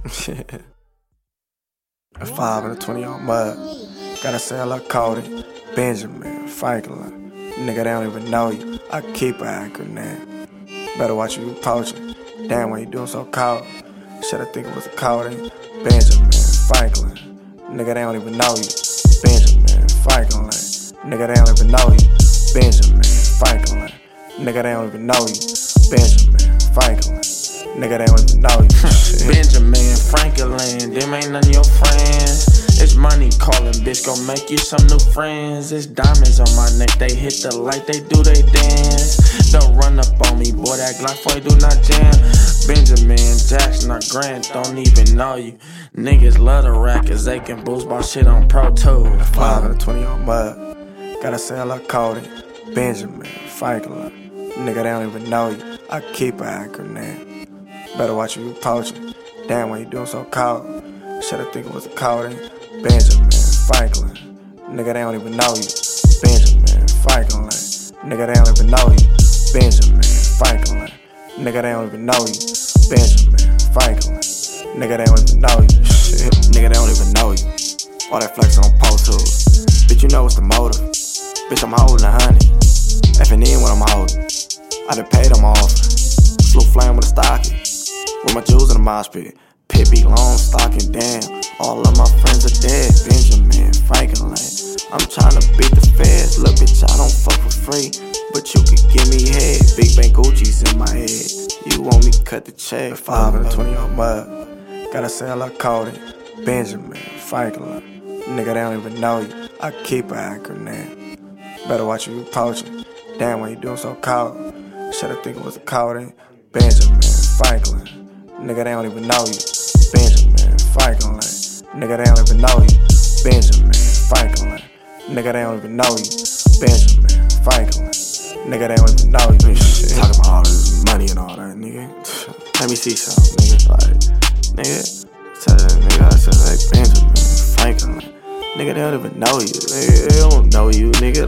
A 5 and a 20 on mud. Gotta say I love Cody, Benjamin, Franklin. Nigga, they don't even know you. I keep an acronym. Better watch you poaching. Damn, why you doing so cold? Shoulda think it was a Cody, Benjamin, Franklin. Nigga, they don't even know you. Benjamin, Franklin. Nigga, they don't even know you. Benjamin, Franklin. Nigga, they don't even know you. Benjamin, Franklin. Nigga, they don't even know you. Benjamin, Franklin, them ain't none of your friends. It's money calling, bitch, gon' make you some new friends. It's diamonds on my neck, they hit the light, they do they dance. Don't run up on me, boy, that Glock 40 do not jam. Benjamin Jackson or Grant don't even know you. Niggas love the rack, cause they can boost my shit on Pro Tools. 5 and a 20 on mud. Gotta say I love Cody, Benjamin, Franklin. Nigga, they don't even know you. I keep an acronym. Better watch you poaching. Damn, why you doing so cold? Shoulda think it was a Cody, Benjamin, Franklin. Nigga, they don't even know you. Benjamin, Franklin. Nigga, they don't even know you. Benjamin, Franklin. Nigga, they don't even know you. Benjamin, Franklin. Nigga, they don't even know you. Shit. Nigga, they don't even know you. All that flex on Pro Tools. Bitch, you know what's the motive. Bitch, I'm holding 100. Effing in when I'm holding. I done paid them off. Flew flame with a stocking. With my jewels in the mosh pit. Pippi long stocking, damn. All of my friends are dead. Benjamin, Franklin. I'm tryna beat the feds. Look, bitch, I don't fuck for free. But you could give me head. Big Bang Gucci's in my head. You want me cut the check. 5 and a 20 on mud. Gotta say I love Cody, Benjamin, Franklin. Nigga, they don't even know you. I keep an acronym. Better watch you poaching. Damn, why you doing so cold? Shoulda think it was a Cody, Benjamin, Franklin. Nigga, they don't even know you. Benjamin, Franklin. Nigga, they don't even know you. Benjamin, Franklin. Nigga, they don't even know you. Benjamin, Franklin. Nigga, they don't even know you. Shit. Talking about all this money and all that, nigga. Let me see something, nigga. Like, nigga, tell that nigga, I said, like, Benjamin, Franklin. Nigga, they don't even know you. Nigga, they don't know you, nigga.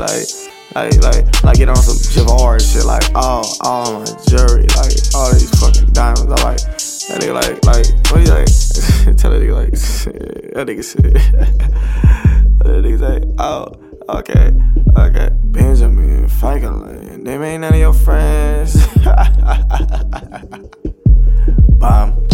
Like get on some Javard shit. Like, all my jewelry, like, all these fucking diamonds. I'm like, that nigga, like, what you like? Tell that nigga, like, shit. That nigga shit. That nigga say, oh, okay. Benjamin, Franklin, them ain't none of your friends. Bomb.